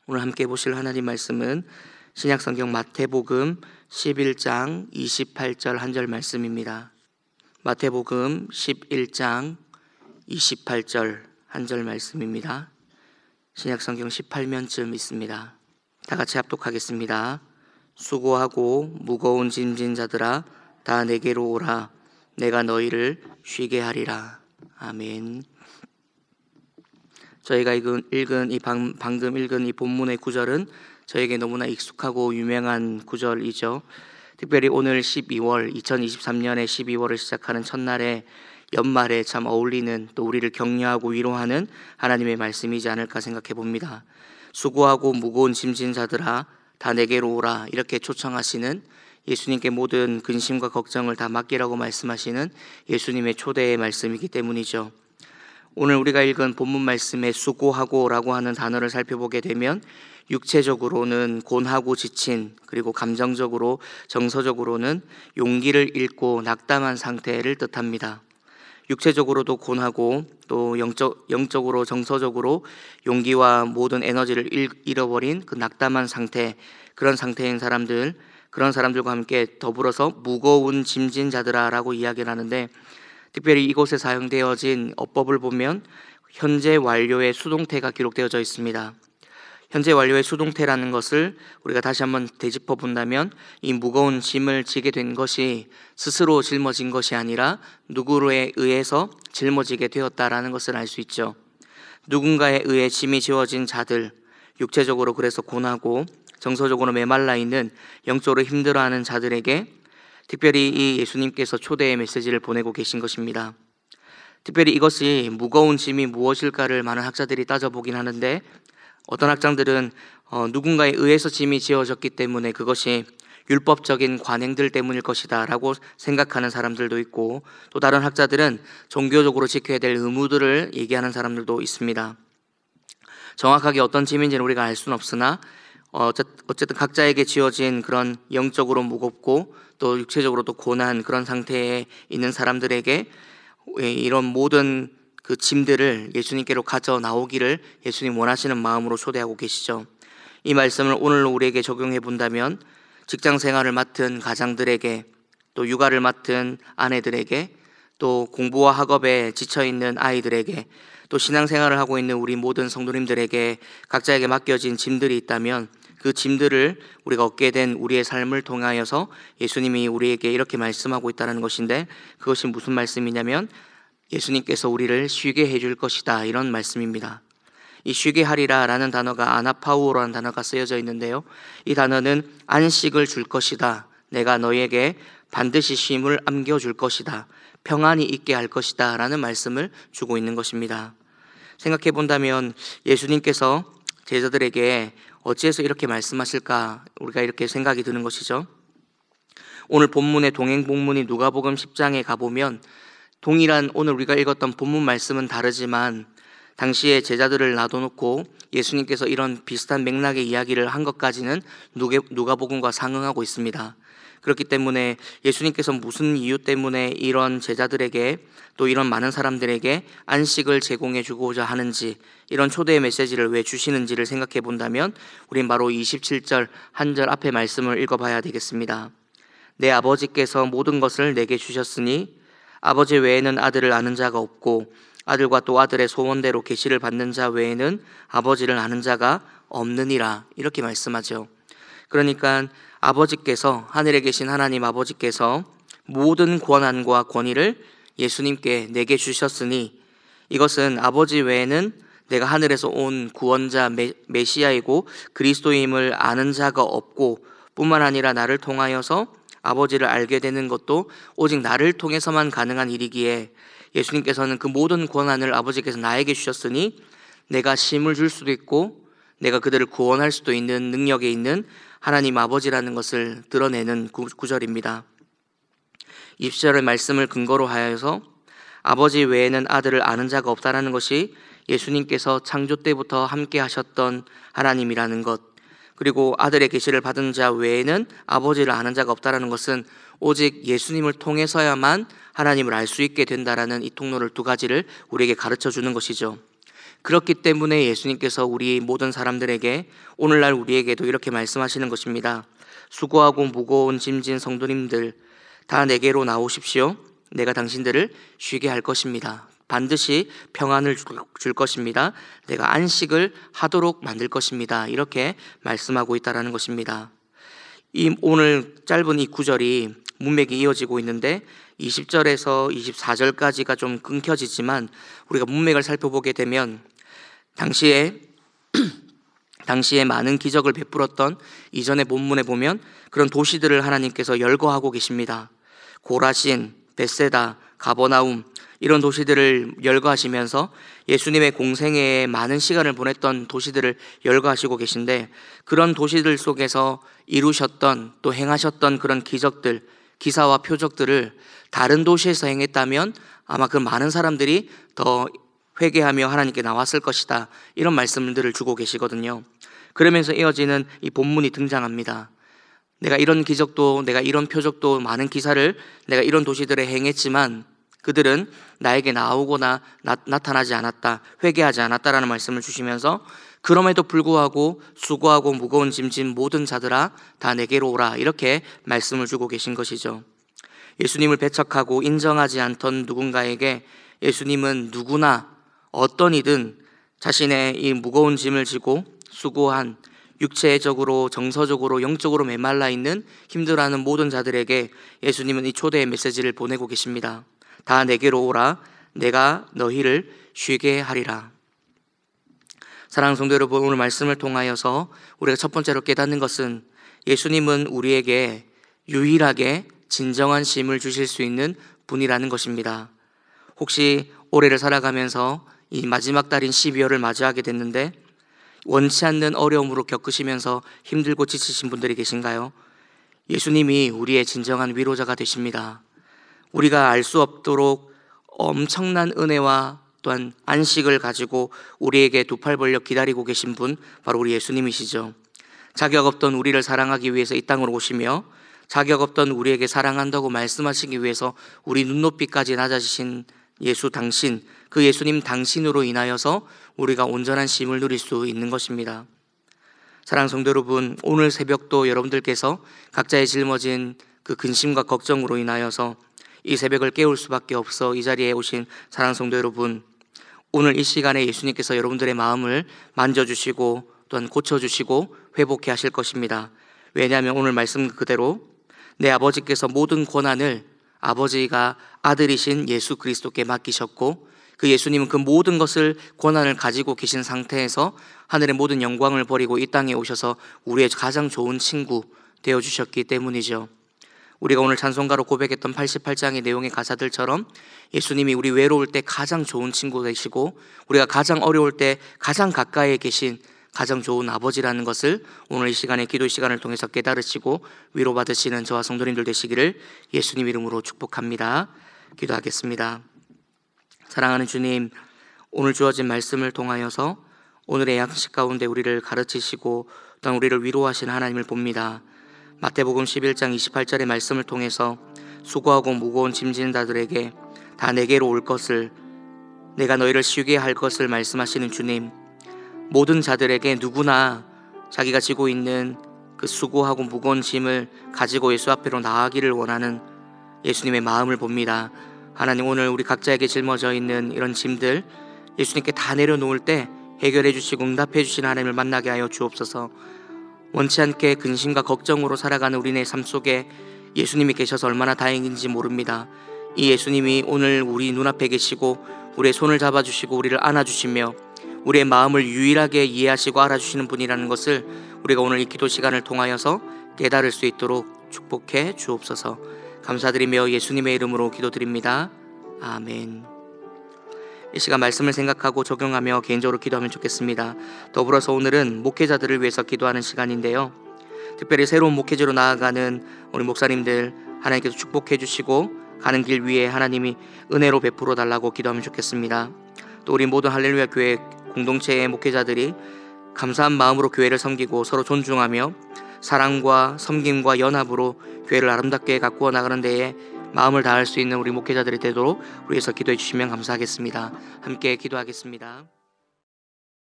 오늘 함께 보실 하나님 말씀은 신약성경 마태복음 11장 28절 한 절 말씀입니다. 마태복음 11장 28절 한 절 말씀입니다. 신약성경 18면쯤 있습니다. 다 같이 합독하겠습니다. 수고하고 무거운 짐진 자들아 다 내게로 오라. 내가 너희를 쉬게 하리라. 아멘. 저희가 방금 읽은 이 본문의 구절은 저에게 너무나 익숙하고 유명한 구절이죠. 특별히 오늘 2023년의 12월을 시작하는 첫날에 연말에 참 어울리는, 또 우리를 격려하고 위로하는 하나님의 말씀이지 않을까 생각해 봅니다. 수고하고 무거운 짐진 자들아 다 내게로 오라, 이렇게 초청하시는, 예수님께 모든 근심과 걱정을 다 맡기라고 말씀하시는 예수님의 초대의 말씀이기 때문이죠. 오늘 우리가 읽은 본문 말씀에 수고하고 라고 하는 단어를 살펴보게 되면 육체적으로는 곤하고 지친, 그리고 감정적으로 정서적으로는 용기를 잃고 낙담한 상태를 뜻합니다. 육체적으로도 곤하고 또 영적으로 정서적으로 용기와 모든 에너지를 잃어버린 그 낙담한 상태, 그런 상태인 사람들, 그런 사람들과 함께 더불어서 무거운 짐진 자들아 라고 이야기를 하는데, 특별히 이곳에 사용되어진 어법을 보면 현재 완료의 수동태가 기록되어져 있습니다. 현재 완료의 수동태라는 것을 우리가 다시 한번 되짚어 본다면, 이 무거운 짐을 지게 된 것이 스스로 짊어진 것이 아니라 누구에 의해서 짊어지게 되었다라는 것을 알 수 있죠. 누군가에 의해 짐이 지워진 자들, 육체적으로 그래서 고나고 정서적으로 메말라 있는, 영적으로 힘들어하는 자들에게 특별히 이 예수님께서 초대의 메시지를 보내고 계신 것입니다. 특별히 이것이 무거운 짐이 무엇일까를 많은 학자들이 따져보긴 하는데, 어떤 학자들은 누군가에 의해서 짐이 지어졌기 때문에 그것이 율법적인 관행들 때문일 것이다 라고 생각하는 사람들도 있고, 또 다른 학자들은 종교적으로 지켜야 될 의무들을 얘기하는 사람들도 있습니다. 정확하게 어떤 짐인지는 우리가 알 수는 없으나 어쨌든 각자에게 지어진 그런 영적으로 무겁고 또 육체적으로도 고난 그런 상태에 있는 사람들에게 이런 모든 그 짐들을 예수님께로 가져 나오기를 예수님 원하시는 마음으로 초대하고 계시죠. 이 말씀을 오늘 우리에게 적용해 본다면, 직장 생활을 맡은 가장들에게, 또 육아를 맡은 아내들에게, 또 공부와 학업에 지쳐있는 아이들에게, 또 신앙생활을 하고 있는 우리 모든 성도님들에게 각자에게 맡겨진 짐들이 있다면, 그 짐들을 우리가 얻게 된 우리의 삶을 통하여서 예수님이 우리에게 이렇게 말씀하고 있다는 것인데, 그것이 무슨 말씀이냐면 예수님께서 우리를 쉬게 해줄 것이다, 이런 말씀입니다. 이 쉬게 하리라 라는 단어가 아나파우로라는 단어가 쓰여져 있는데요, 이 단어는 안식을 줄 것이다, 내가 너에게 반드시 쉼을 안겨줄 것이다, 평안이 있게 할 것이다 라는 말씀을 주고 있는 것입니다. 생각해 본다면 예수님께서 제자들에게 어찌해서 이렇게 말씀하실까, 우리가 이렇게 생각이 드는 것이죠. 오늘 본문의 동행 본문이 누가복음 10장에 가보면 동일한 오늘 우리가 읽었던 본문 말씀은 다르지만 당시에 제자들을 놔둬놓고 예수님께서 이런 비슷한 맥락의 이야기를 한 것까지는 누가복음과 상응하고 있습니다. 그렇기 때문에 예수님께서 무슨 이유 때문에 이런 제자들에게, 또 이런 많은 사람들에게 안식을 제공해 주고자 하는지, 이런 초대의 메시지를 왜 주시는지를 생각해 본다면 우린 바로 27절 한 절 앞에 말씀을 읽어봐야 되겠습니다. 내 아버지께서 모든 것을 내게 주셨으니 아버지 외에는 아들을 아는 자가 없고 아들과 또 아들의 소원대로 계시를 받는 자 외에는 아버지를 아는 자가 없느니라, 이렇게 말씀하죠. 그러니까 아버지께서, 하늘에 계신 하나님 아버지께서 모든 권한과 권위를 예수님께 내게 주셨으니, 이것은 아버지 외에는 내가 하늘에서 온 구원자 메시아이고 그리스도임을 아는 자가 없고, 뿐만 아니라 나를 통하여서 아버지를 알게 되는 것도 오직 나를 통해서만 가능한 일이기에, 예수님께서는 그 모든 권한을 아버지께서 나에게 주셨으니 내가 쉼을 줄 수도 있고 내가 그들을 구원할 수도 있는 능력에 있는 하나님 아버지라는 것을 드러내는 구절입니다. 20절의 말씀을 근거로 하여서 아버지 외에는 아들을 아는 자가 없다라는 것이 예수님께서 창조 때부터 함께 하셨던 하나님이라는 것, 그리고 아들의 계시를 받은 자 외에는 아버지를 아는 자가 없다라는 것은 오직 예수님을 통해서야만 하나님을 알 수 있게 된다라는 이 통로를 두 가지를 우리에게 가르쳐 주는 것이죠. 그렇기 때문에 예수님께서 우리 모든 사람들에게, 오늘날 우리에게도 이렇게 말씀하시는 것입니다. 수고하고 무거운 짐진 성도님들, 다 내게로 나오십시오. 내가 당신들을 쉬게 할 것입니다. 반드시 평안을 줄 것입니다. 내가 안식을 하도록 만들 것입니다. 이렇게 말씀하고 있다는 것입니다. 이 오늘 짧은 이 구절이 문맥이 이어지고 있는데 20절에서 24절까지가 좀 끊겨지지만, 우리가 문맥을 살펴보게 되면 당시에 많은 기적을 베풀었던 이전의 본문에 보면 그런 도시들을 하나님께서 열거하고 계십니다. 고라신, 벳세다, 가버나움, 이런 도시들을 열거하시면서 예수님의 공생애에 많은 시간을 보냈던 도시들을 열거하시고 계신데, 그런 도시들 속에서 이루셨던, 또 행하셨던 그런 기적들, 기사와 표적들을 다른 도시에서 행했다면 아마 그 많은 사람들이 더 회개하며 하나님께 나왔을 것이다, 이런 말씀들을 주고 계시거든요. 그러면서 이어지는 이 본문이 등장합니다. 내가 이런 기적도, 내가 이런 표적도, 많은 기사를 내가 이런 도시들에 행했지만 그들은 나에게 나오거나 나타나지 않았다, 회개하지 않았다라는 말씀을 주시면서, 그럼에도 불구하고 수고하고 무거운 짐진 모든 자들아 다 내게로 오라, 이렇게 말씀을 주고 계신 것이죠. 예수님을 배척하고 인정하지 않던 누군가에게 예수님은 누구나 어떤 이든 자신의 이 무거운 짐을 지고 수고한, 육체적으로, 정서적으로, 영적으로 메말라 있는 힘들어하는 모든 자들에게 예수님은 이 초대의 메시지를 보내고 계십니다. 다 내게로 오라, 내가 너희를 쉬게 하리라. 사랑하는 성도 여러분, 오늘 말씀을 통하여서 우리가 첫 번째로 깨닫는 것은 예수님은 우리에게 유일하게 진정한 쉼을 주실 수 있는 분이라는 것입니다. 혹시 올해를 살아가면서 이 마지막 달인 12월을 맞이하게 됐는데 원치 않는 어려움으로 겪으시면서 힘들고 지치신 분들이 계신가요? 예수님이 우리의 진정한 위로자가 되십니다. 우리가 알 수 없도록 엄청난 은혜와 또한 안식을 가지고 우리에게 두 팔 벌려 기다리고 계신 분, 바로 우리 예수님이시죠. 자격 없던 우리를 사랑하기 위해서 이 땅으로 오시며, 자격 없던 우리에게 사랑한다고 말씀하시기 위해서 우리 눈높이까지 낮아지신 예수 당신, 그 예수님 당신으로 인하여서 우리가 온전한 쉼을 누릴 수 있는 것입니다. 사랑하는 성도 여러분, 오늘 새벽도 여러분들께서 각자의 짊어진 그 근심과 걱정으로 인하여서 이 새벽을 깨울 수밖에 없어 이 자리에 오신 사랑하는 성도 여러분, 오늘 이 시간에 예수님께서 여러분들의 마음을 만져주시고 또한 고쳐주시고 회복해 하실 것입니다. 왜냐하면 오늘 말씀 그대로 내 아버지께서 모든 권한을 아버지가 아들이신 예수 그리스도께 맡기셨고, 그 예수님은 그 모든 것을, 권한을 가지고 계신 상태에서 하늘의 모든 영광을 버리고 이 땅에 오셔서 우리의 가장 좋은 친구 되어주셨기 때문이죠. 우리가 오늘 찬송가로 고백했던 88장의 내용의 가사들처럼 예수님이 우리 외로울 때 가장 좋은 친구 되시고, 우리가 가장 어려울 때 가장 가까이에 계신 가장 좋은 아버지라는 것을 오늘 이 시간에 기도 시간을 통해서 깨달으시고 위로받으시는 저와 성도님들 되시기를 예수님 이름으로 축복합니다. 기도하겠습니다. 사랑하는 주님, 오늘 주어진 말씀을 통하여서 오늘의 양식 가운데 우리를 가르치시고 또한 우리를 위로하시는 하나님을 봅니다. 마태복음 11장 28절의 말씀을 통해서 수고하고 무거운 짐지는 자들에게 다 내게로 올 것을, 내가 너희를 쉬게 할 것을 말씀하시는 주님, 모든 자들에게 누구나 자기가 지고 있는 그 수고하고 무거운 짐을 가지고 예수 앞으로 나아가기를 원하는 예수님의 마음을 봅니다. 하나님, 오늘 우리 각자에게 짊어져 있는 이런 짐들 예수님께 다 내려놓을 때 해결해 주시고 응답해 주시는 하나님을 만나게 하여 주옵소서. 원치 않게 근심과 걱정으로 살아가는 우리네 삶 속에 예수님이 계셔서 얼마나 다행인지 모릅니다. 이 예수님이 오늘 우리 눈앞에 계시고 우리의 손을 잡아주시고 우리를 안아주시며 우리의 마음을 유일하게 이해하시고 알아주시는 분이라는 것을 우리가 오늘 이 기도 시간을 통하여서 깨달을 수 있도록 축복해 주옵소서. 감사드리며 예수님의 이름으로 기도드립니다. 아멘. 이 시간 말씀을 생각하고 적용하며 개인적으로 기도하면 좋겠습니다. 더불어서 오늘은 목회자들을 위해서 기도하는 시간인데요, 특별히 새로운 목회자로 나아가는 우리 목사님들 하나님께서 축복해 주시고 가는 길 위에 하나님이 은혜로 베풀어 달라고 기도하면 좋겠습니다. 또 우리 모든 할렐루야 교회 공동체의 목회자들이 감사한 마음으로 교회를 섬기고 서로 존중하며 사랑과 섬김과 연합으로 교회를 아름답게 가꾸어 나가는 데에 마음을 다할 수 있는 우리 목회자들이 되도록 위해서 기도해 주시면 감사하겠습니다. 함께 기도하겠습니다.